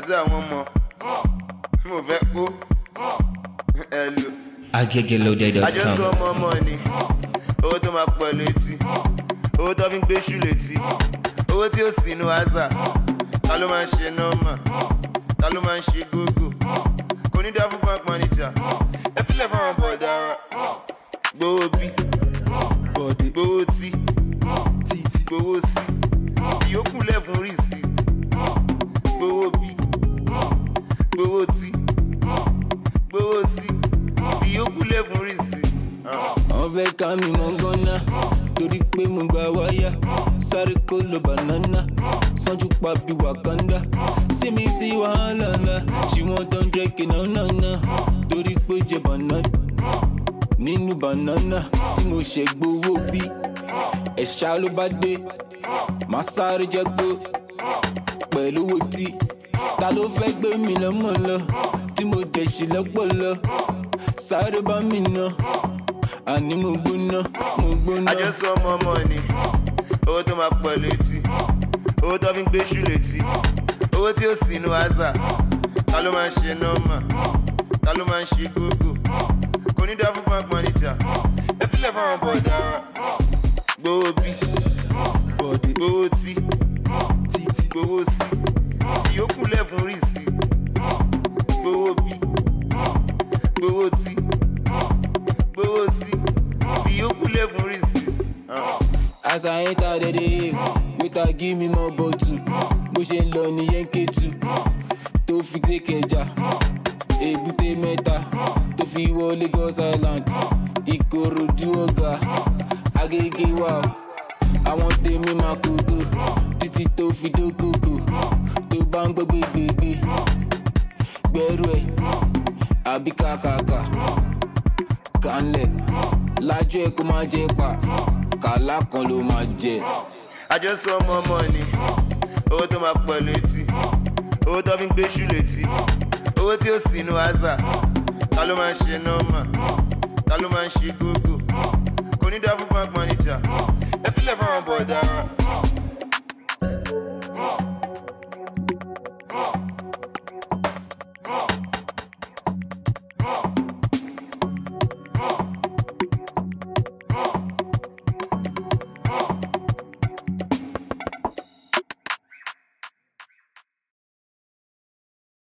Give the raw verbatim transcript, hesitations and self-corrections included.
àti àwọn ọmọ mo fẹ́ kó hello. agegelo dot com. àjọsọ ọmọ ọmọ ni owó tó máa pọ̀ létí owó tó fi ń gbé ṣú létí owó tí ó sì inú àzà ta ló máa ń ṣe nọ́ọ̀mà ta ló máa ń ṣe gógó kò ní dá fún bank manager ẹ fílẹ̀ fáwọn bọ̀dá wa gbowó bí bọ̀dé gbowó tí títí gbowó sí ìyókù lẹ́fún rìsí gbowó bí gbowó tí gbowó sí ìyókù lẹ́fún rìsí. wọ́n fẹ́ ká mi mọ́ gánà torí pé mo gba wáyà sáré kó lo banana sanju pa bí Wakanda sí mi sí wàhálà ńlá ṣì wọ́n tó ń dẹ́kẹ̀ náà náà náà torí pé jẹ banana nínú banana tí mo ṣe gbowó bí ẹ̀ṣá ló bá dé máa sáré jẹ́ gbó pẹ̀lú owó tí ta ló fẹ́ gbé mi lọ́mọ lọ tí mo dẹ̀ ṣì lọ́pọ̀ lọ sáré bá mi ná àní mo gbóná mo gbóná. àjọsọ ọmọ ọmọ ni owó tó máa pọ̀ létí owó tó fi ń gbé ṣú létí owó tí ó sì inú àzà ta ló máa ń ṣe nọ́ọ̀mà ta ló máa ń ṣe gógó kò ní dá fún bank manager ẹ fílẹ̀ fáwọn bọ̀dá wa gbowó bí bọ̀dé gbowó tí títí gbowó sí ìyókù lẹ́fún rìsí gbowó bí gbowó tí gbowó sí ìyókù lẹ́fún rìsí. As I enter the day, waiter give me more bottle. Bó ṣe ń lọ nìyẹn kẹ́tù tó fi dé kẹjà èbúté mẹ́ta tó fi wọ Lagos Island Ìkòròdú ọ̀gá Agége wà àwọn tèmi máa kókó títí tó fi dókòkò tó bá ń gbọ́ gbégbégbé gbẹ́rù ẹ̀ àbí kàkàkà kànlẹ̀ lájú ẹ̀ kó máa jẹ pa kàlá kan ló máa jẹ. àjọsọ ọmọ ọmọ ni owó tó máa pọ̀ létí owó tó fi ń gbé ṣú létí owó tí ó sì inú àzà ta ló máa ń ṣe nọ́ọ̀mà ta ló máa ń ṣe gógó kò ní dá fún bank manager ẹ fílẹ̀ fáwọn bọ̀dá wa.